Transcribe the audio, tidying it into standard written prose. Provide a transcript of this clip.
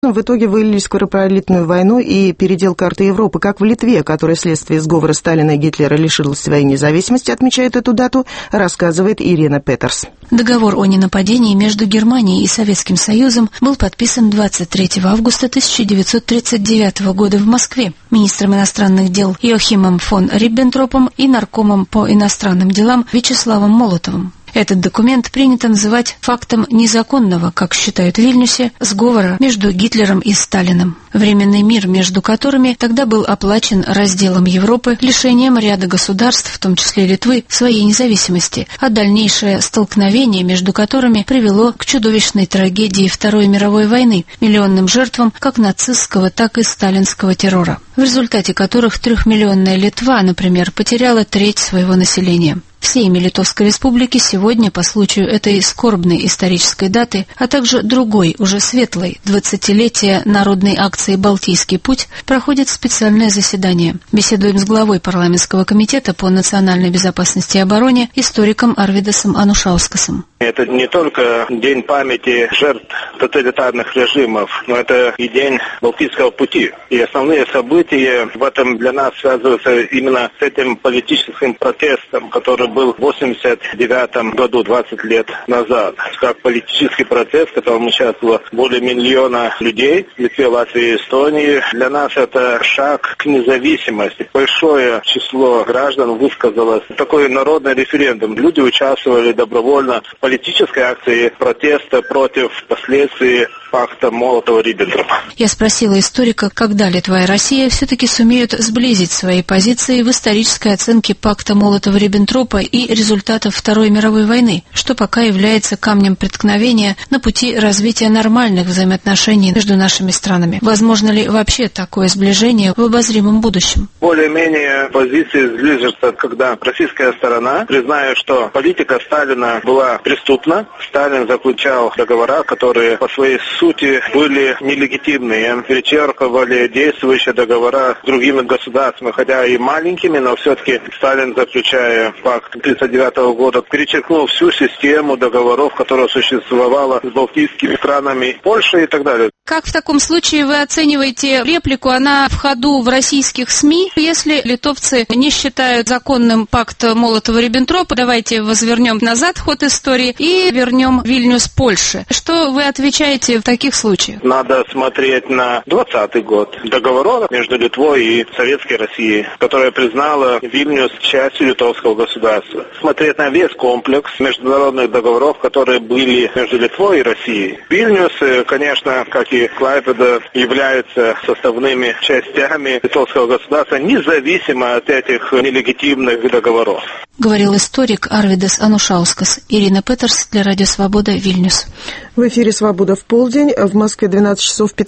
1918-м в итоге вылились в кровопролитную войну и передел карты Европы, как в Литве, которая вследствие сговора Сталина и Гитлера лишилась своей независимости, отмечает эту дату, рассказывает Ирина Петерс. Договор о ненападении между Германией и Советским Союзом был подписан 23 августа 1939 года в Москве министром иностранных дел Йохимом фон Риббентропом и наркомом по иностранным делам Вячеславом Молотовым. Этот документ принято называть фактом незаконного, как считают в Вильнюсе, сговора между Гитлером и Сталиным. Временный мир между которыми тогда был оплачен разделом Европы, лишением ряда государств, в том числе Литвы, своей независимости, а дальнейшее столкновение между которыми привело к чудовищной трагедии Второй мировой войны, миллионным жертвам как нацистского, так и сталинского террора, в результате которых 3-миллионная Литва, например, потеряла треть своего населения. В Сейме Литовской Республики сегодня, по случаю этой скорбной исторической даты, а также другой, уже светлой, 20-летия народной акции «Балтийский путь», проходит специальное заседание. Беседуем с главой парламентского комитета по национальной безопасности и обороне, историком Арвидасом Анушаускасом. Это не только день памяти жертв тоталитарных режимов, но это и день Балтийского пути. И основные события в этом для нас связываются именно с этим политическим протестом, который был в 1989 году, 20 лет назад. Как политический протест, в котором участвовало более миллиона людей в Литве, Латвии и Эстонии. Для нас это шаг к независимости. Большое число граждан высказалось. Такой народный референдум. Люди участвовали добровольно в политической акции протеста против последствий пакта Молотова-Риббентропа. Я спросила историка, когда Литва и Россия все-таки сумеют сблизить свои позиции в исторической оценке пакта Молотова-Риббентропа и результатов Второй мировой войны, что пока является камнем преткновения на пути развития нормальных взаимоотношений между нашими странами. Возможно ли вообще такое сближение в обозримом будущем? Более-менее позиции сближатся, когда российская сторона признает, что политика Сталина была преступна. Сталин заключал договора, которые по своей сути были нелегитимные, перечеркивали действующие договора с другими государствами, хотя и маленькими, но все-таки Сталин, заключая пакт 1939 года, перечеркнул всю систему договоров, которая существовала с балтийскими странами, Польшей и так далее. Как в таком случае вы оцениваете реплику? Она в ходу в российских СМИ. Если литовцы не считают законным пакт Молотова-Риббентропа, давайте возвернем назад ход истории и вернем Вильнюс Польше. Что вы отвечаете в таких случаях? Надо смотреть на 20-й год. Договор между Литвой и Советской Россией, которая признала Вильнюс частью литовского государства. Смотреть на весь комплекс международных договоров, которые были между Литвой и Россией. Вильнюс, конечно, как и Клайпеда, являются составными частями литовского государства, независимо от этих нелегитимных договоров. Говорил историк Арвидас Анушаускас. Ирина Петерс для Радио Свобода, Вильнюс. В эфире «Свобода в полдень». В Москве 12 часов 15